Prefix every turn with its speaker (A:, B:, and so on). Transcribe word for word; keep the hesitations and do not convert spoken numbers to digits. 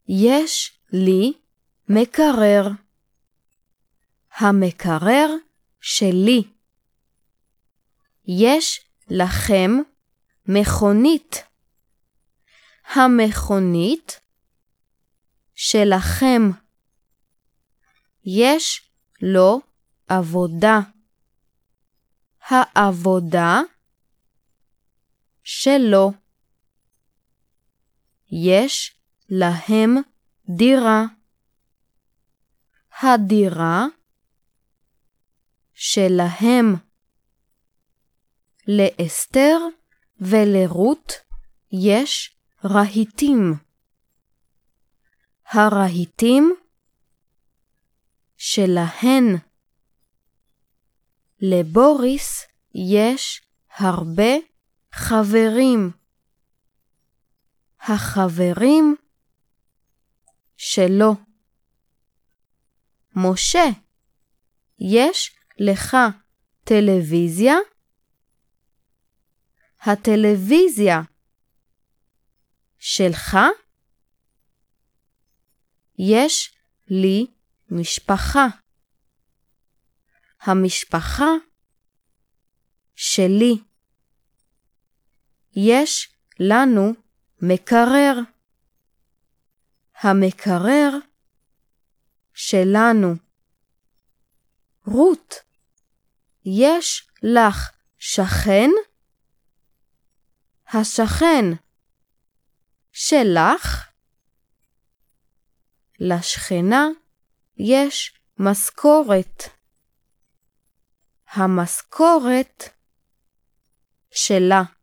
A: יש לי מקרר. המקרר שלי. יש לכם מכונית. המכונית שלכם. יש לו עבודה. העבודה שלו. יש להם דירה. הדירה שלהם. לאסתר ולרות יש רהיטים. הרהיטים שלהן. לבוריס יש הרבה חברים. החברים שלו. משה, יש לך טלוויזיה? הטלוויזיה שלך? יש לי משפחה. המשפחה שלי. יש לנו מקרר. המקרר שלנו. רות, יש לך שכן? השכן שלך? לשכנה יש משכורת. המשכורת שלה.